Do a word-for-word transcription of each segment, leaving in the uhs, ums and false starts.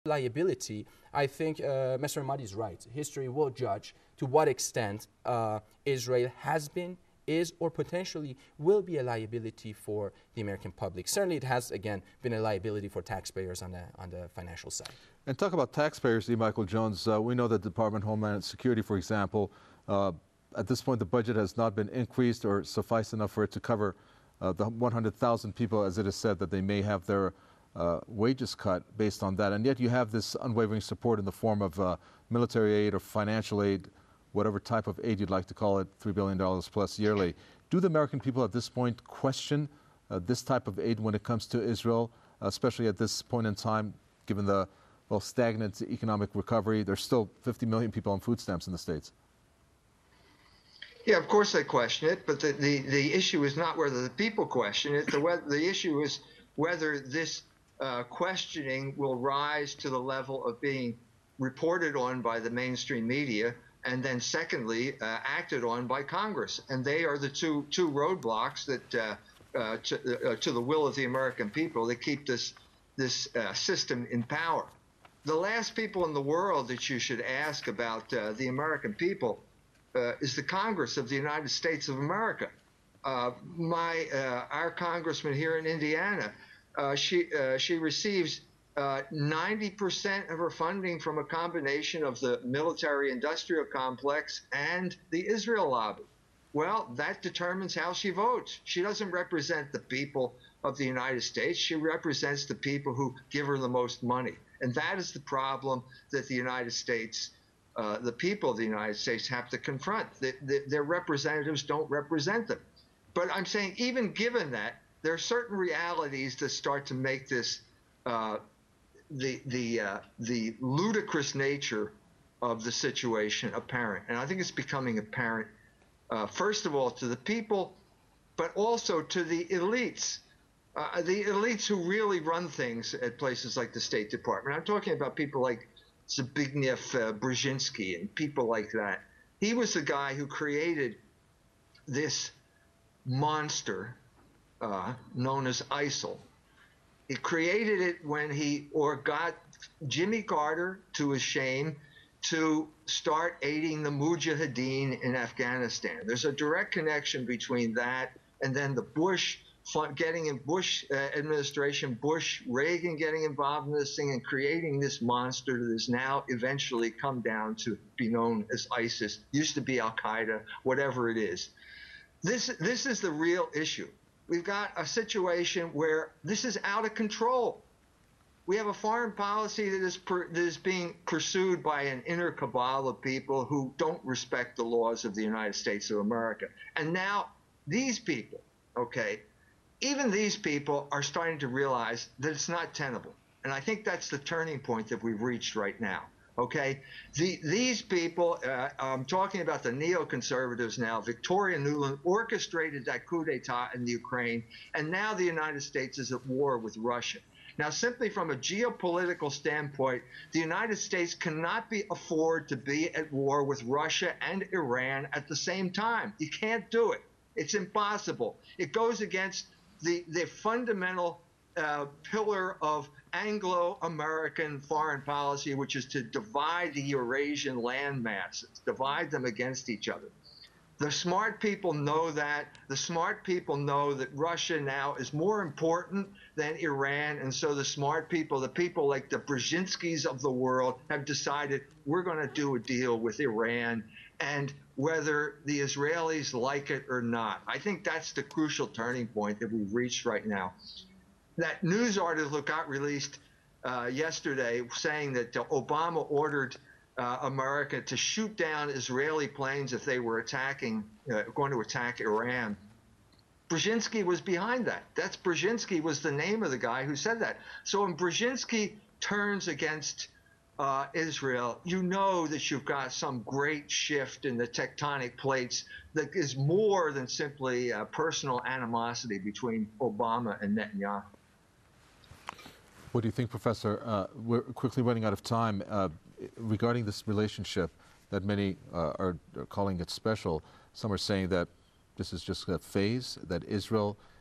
liability, I think uh, Mister Ahmadi is right. History will judge to what extent uh, Israel has been, is, or potentially will be a liability for the American public. Certainly it has, again, been a liability for taxpayers on the, on the financial side. And talk about taxpayers, E. Michael Jones. Uh, we know that the Department of Homeland Security, for example, uh, at this point the budget has not been increased or suffice enough for it to cover uh, the one hundred thousand people, as it is said, that they may have their uh, wages cut based on that. And yet you have this unwavering support in the form of uh, military aid or financial aid, whatever type of aid you'd like to call it, three billion dollars plus yearly. Do the American people at this point question uh, this type of aid when it comes to Israel, especially at this point in time, given the well, stagnant economic recovery? There's still fifty million people on food stamps in the States. Yeah, of course they question it, but the, the, the issue is not whether the people question it. The, the issue is whether this uh, questioning will rise to the level of being reported on by the mainstream media, and then secondly, uh, acted on by Congress. And they are the two, two roadblocks that, uh, uh, to, uh, to the will of the American people that keep this, this uh, system in power. The last people in the world that you should ask about uh, the American people uh, is the Congress of the United States of America. Uh, my, uh, our congressman here in Indiana, uh, she, uh, she receives ninety percent uh, of her funding from a combination of the military-industrial complex and the Israel lobby. Well, that determines how she votes. She doesn't represent the people of the United States. She represents the people who give her the most money. And that is the problem that the United States, uh, the people of the United States have to confront. The, the, their representatives don't represent them. But I'm saying even given that, there are certain realities that start to make this uh, the, the, uh, the ludicrous nature of the situation apparent. And I think it's becoming apparent, uh, first of all, to the people, but also to the elites. Uh, the elites who really run things at places like the State Department. I'm talking about people like Zbigniew uh, Brzezinski and people like that. He was the guy who created this monster uh, known as ISIL. He created it when he or got Jimmy Carter, to his shame, to start aiding the Mujahideen in Afghanistan. There's a direct connection between that and then the Bush getting in Bush uh, administration, Bush, Reagan getting involved in this thing and creating this monster that has now eventually come down to be known as ISIS, used to be Al-Qaeda, whatever it is. This, this is the real issue. We've got a situation where this is out of control. We have a foreign policy that is, per, that is being pursued by an inner cabal of people who don't respect the laws of the United States of America. And now these people, okay, even these people are starting to realize that it's not tenable. And I think that's the turning point that we've reached right now, okay? The, these people, uh, I'm talking about the neoconservatives now, Victoria Nuland orchestrated that coup d'etat in the Ukraine, and now the United States is at war with Russia. Now, simply from a geopolitical standpoint, the United States cannot be afford to be at war with Russia and Iran at the same time. You can't do it. It's impossible. It goes against the, the fundamental uh, pillar of Anglo-American foreign policy, which is to divide the Eurasian land masses, divide them against each other. The smart people know that. The smart people know that Russia now is more important than Iran, and so the smart people, the people like the Brzezinskis of the world, have decided we're going to do a deal with Iran, and whether the Israelis like it or not. I think that's the crucial turning point that we've reached right now. That news article got released uh, yesterday saying that uh, Obama ordered uh, America to shoot down Israeli planes if they were attacking, uh, going to attack Iran. Brzezinski was behind that. That's Brzezinski was the name of the guy who said that. So when Brzezinski turns against Uh, Israel, you know that you've got some great shift in the tectonic plates that is more than simply uh, personal animosity between Obama and Netanyahu. What do you think, Professor? Uh, we're quickly running out of time. Uh, regarding this relationship that many uh, are calling it special, some are saying that this is just a phase, that Israel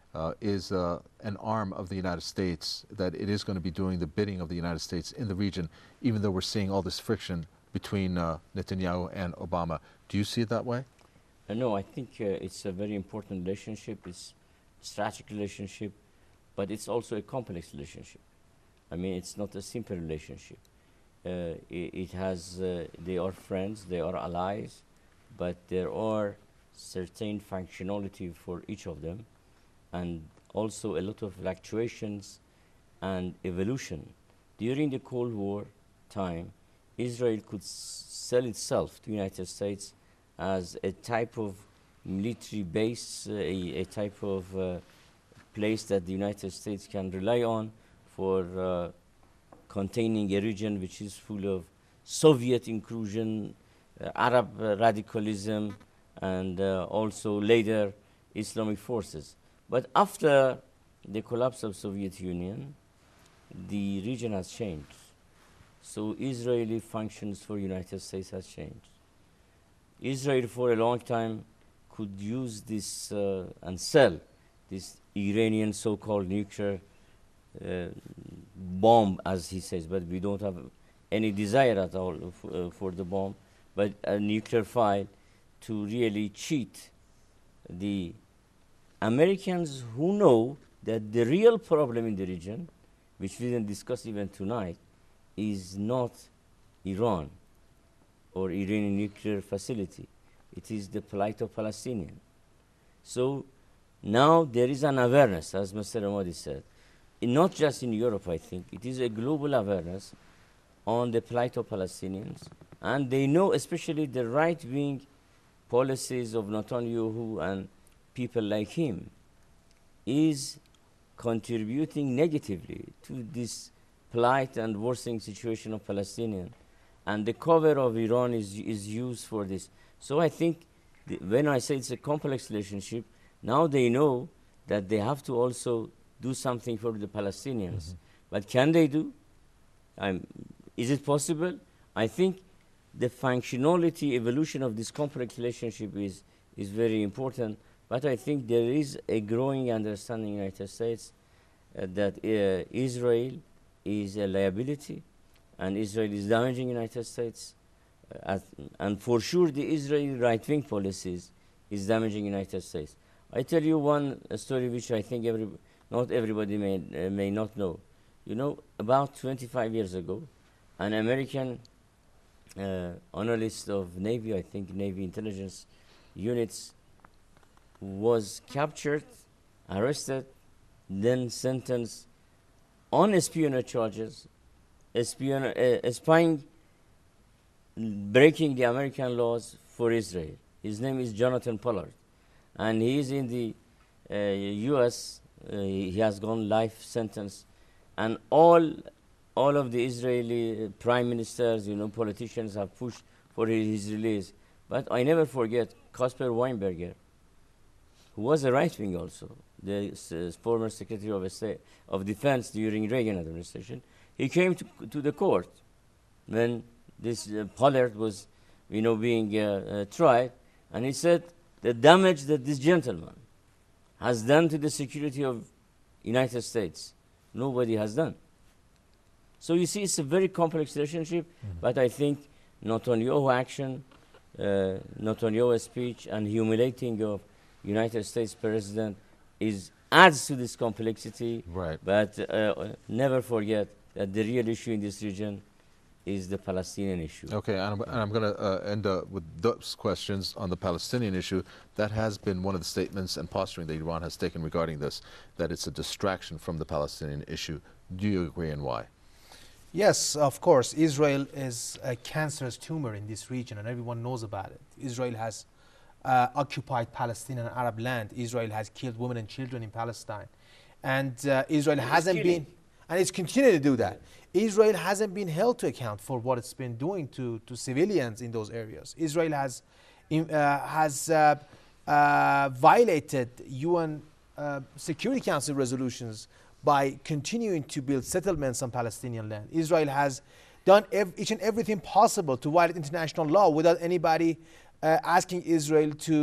uh, is uh, an arm of the United States, that it is going to be doing the bidding of the United States in the region, even though we're seeing all this friction between uh, Netanyahu and Obama. Do you see it that way? Uh, no, I think uh, it's a very important relationship. It's a strategic relationship, but it's also a complex relationship. I mean, it's not a simple relationship. Uh, it, it has, uh, they are friends, they are allies, but there are certain functionality for each of them, and also a lot of fluctuations and evolution. During the Cold War time, Israel could s sell itself to the United States as a type of military base, uh, a, a type of uh, place that the United States can rely on for uh, containing a region which is full of Soviet inclusion, uh, Arab uh, radicalism, and uh, also later Islamic forces. But after the collapse of Soviet Union, the region has changed. So Israeli functions for United States has changed. Israel for a long time could use this uh, and sell this Iranian so-called nuclear uh, bomb, as he says, but we don't have any desire at all f uh, for the bomb, but a nuclear file to really cheat the Americans who know that the real problem in the region, which we didn't discuss even tonight, is not Iran or Iranian nuclear facility. It is the plight of Palestinians. So now there is an awareness, as Mister Ramadi said, in not just in Europe, I think. It is a global awareness on the plight of Palestinians. And they know, especially the right-wing policies of Netanyahu and people like him, is contributing negatively to this plight and worsening situation of Palestinians. And the cover of Iran is, is used for this. So I think the, when I say it's a complex relationship, now they know that they have to also do something for the Palestinians. Mm-hmm. But can they do? Um, is it possible? I think the functionality, evolution of this complex relationship is, is very important. But I think there is a growing understanding in the United States uh, that uh, Israel is a liability, and Israel is damaging the United States. Uh, and for sure, the Israeli right-wing policies is damaging the United States. I tell you one uh, story which I think every, not everybody may, uh, may not know. You know, about twenty-five years ago, an American uh, analyst of Navy, I think Navy intelligence units, was captured, arrested, then sentenced on espionage charges, espion uh, spying, breaking the American laws for Israel. His name is Jonathan Pollard, and he is in the uh, U S Uh, he has gone life sentence, and all, all of the Israeli uh, prime ministers, you know, politicians have pushed for his, his release. But I never forget Caspar Weinberger, who was a right wing also, the uh, former Secretary of State of Defense during Reagan administration. He came to, to the court when this uh, Pollard was, you know, being uh, uh, tried, and he said the damage that this gentleman has done to the security of United States, nobody has done. So you see, it's a very complex relationship, mm-hmm. but I think Netanyahu action, uh, Netanyahu's speech, and humiliating of United States president is adds to this complexity. Right. But uh, never forget that the real issue in this region is the Palestinian issue. Okay, and I'm, and I'm going to uh, end uh, with those questions on the Palestinian issue. That has been one of the statements and posturing that Iran has taken regarding this, that it's a distraction from the Palestinian issue. Do you agree, and why? Yes, of course. Israel is a cancerous tumor in this region, and everyone knows about it. Israel has uh, occupied Palestinian and Arab land. Israel has killed women and children in Palestine. And uh, Israel and hasn't been, and it's continuing to do that. Israel hasn't been held to account for what it's been doing to, to civilians in those areas. Israel has, in, uh, has uh, uh, violated U N uh, Security Council resolutions by continuing to build settlements on Palestinian land. Israel has done ev each and everything possible to violate international law without anybody uh, asking Israel to,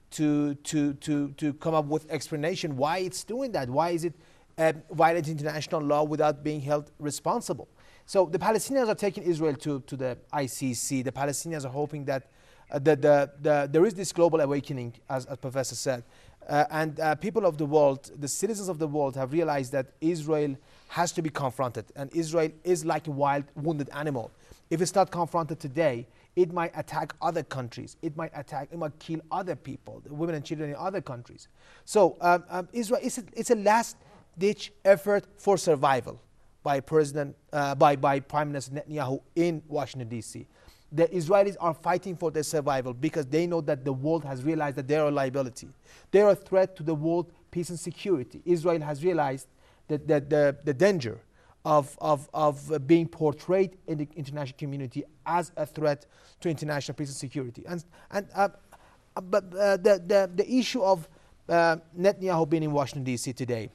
to, to, to, to come up with explanation why it's doing that. Why is it uh, violating international law without being held responsible? So the Palestinians are taking Israel to, to the I C C. The Palestinians are hoping that uh, the, the, the, there is this global awakening, as, as Professor said. Uh, and uh, people of the world, the citizens of the world have realized that Israel has to be confronted. And Israel is like a wild, wounded animal. If it's not confronted today, it might attack other countries. It might attack, it might kill other people, women and children in other countries. So um, um, Israel, it's a, it's a last-ditch effort for survival by President, uh, by, by Prime Minister Netanyahu in Washington, D C. The Israelis are fighting for their survival because they know that the world has realized that they are a liability. They are a threat to the world peace and security. Israel has realized that, that the, the danger of, of, of uh, being portrayed in the international community as a threat to international peace and security. And, and, uh, but uh, the, the, the issue of uh, Netanyahu being in Washington, D C today,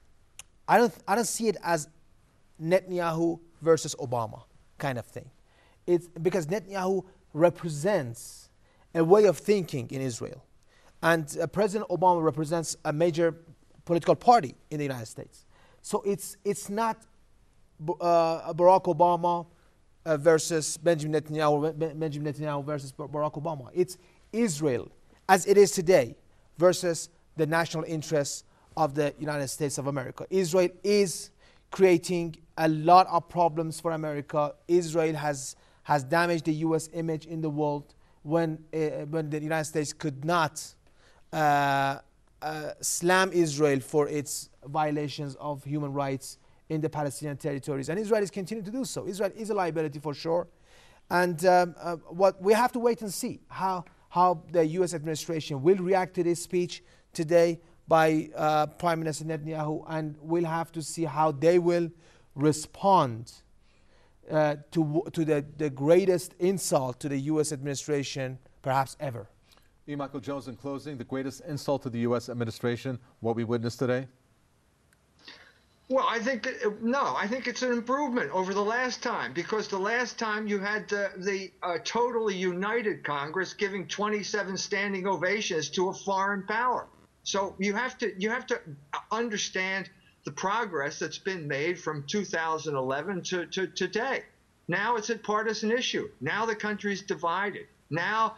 I don't, I don't see it as Netanyahu versus Obama kind of thing. It's because Netanyahu represents a way of thinking in Israel. And uh, President Obama represents a major political party in the United States. So it's, it's not uh, Barack Obama uh, versus Benjamin Netanyahu, Benjamin Netanyahu versus Barack Obama. It's Israel as it is today versus the national interests of the United States of America. Israel is creating a lot of problems for America. Israel has has damaged the U S image in the world when, uh, when the United States could not uh, uh, slam Israel for its violations of human rights in the Palestinian territories. And Israel is continuing to do so. Israel is a liability for sure. And um, uh, what we have to wait and see how, how the U S administration will react to this speech today by uh, Prime Minister Netanyahu, and we'll have to see how they will respond Uh, to to the, the greatest insult to the U S administration perhaps ever. E. Michael Jones, in closing, the greatest insult to the U S administration, what we witnessed today? Well, I think, uh, no, I think it's an improvement over the last time, because the last time you had uh, the uh, totally united Congress giving twenty-seven standing ovations to a foreign power. So you have to, you have to understand the progress that's been made from two thousand eleven to, to today. Now it's a partisan issue. Now the country's divided. Now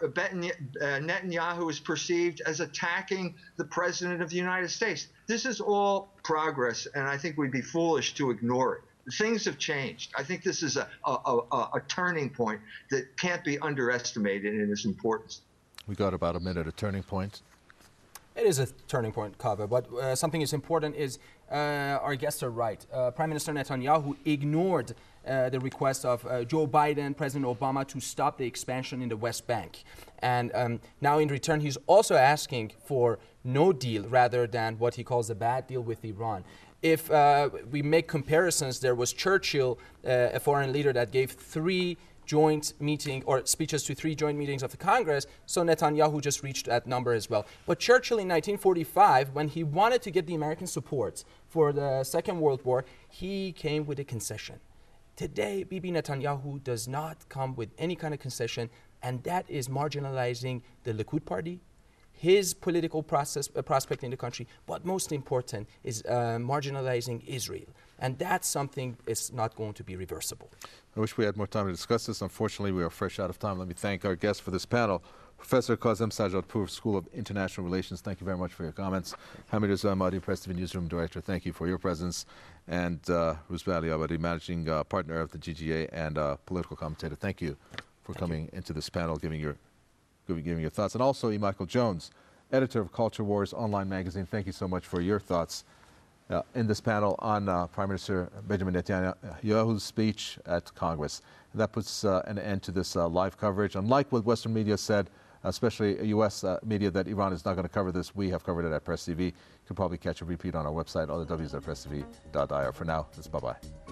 Netanyahu is perceived as attacking the President of the United States. This is all progress, and I think we'd be foolish to ignore it. Things have changed. I think this is a, a, a, a turning point that can't be underestimated in its importance. We got about a minute, a turning point. It is a turning point, Kaveh, but uh, something is important is uh, our guests are right. Uh, Prime Minister Netanyahu ignored uh, the request of uh, Joe Biden, President Obama, to stop the expansion in the West Bank. And um, now in return, he's also asking for no deal rather than what he calls a bad deal with Iran. If uh, we make comparisons, there was Churchill, uh, a foreign leader that gave three joint meeting or speeches to three joint meetings of the Congress, so Netanyahu just reached that number as well. But Churchill in nineteen forty-five, when he wanted to get the American support for the Second World War, he came with a concession. Today, Bibi Netanyahu does not come with any kind of concession, and that is marginalizing the Likud party, his political process, uh, prospect in the country, but most important is uh, marginalizing Israel. And that's something that's not going to be reversible. I wish we had more time to discuss this. Unfortunately, we are fresh out of time. Let me thank our guests for this panel. Professor Kazem Sajadpour, School of International Relations, thank you very much for your comments. Hamid Reza Ahmadi, Press T V Newsroom Director, thank you for your presence. And uh, Ruzba Ali Abadi, Managing uh, Partner of the G G A and uh, political commentator, thank you for thank coming you. into this panel, giving your, giving your thoughts. And also, E. Michael Jones, Editor of Culture Wars Online Magazine, thank you so much for your thoughts Uh, in this panel on uh, Prime Minister Benjamin Netanyahu's speech at Congress. And that puts uh, an end to this uh, live coverage. Unlike what Western media said, especially U S uh, media, that Iran is not going to cover this, we have covered it at Press T V. You can probably catch a repeat on our website, all the w's at press t v dot i r. For now, it's bye-bye.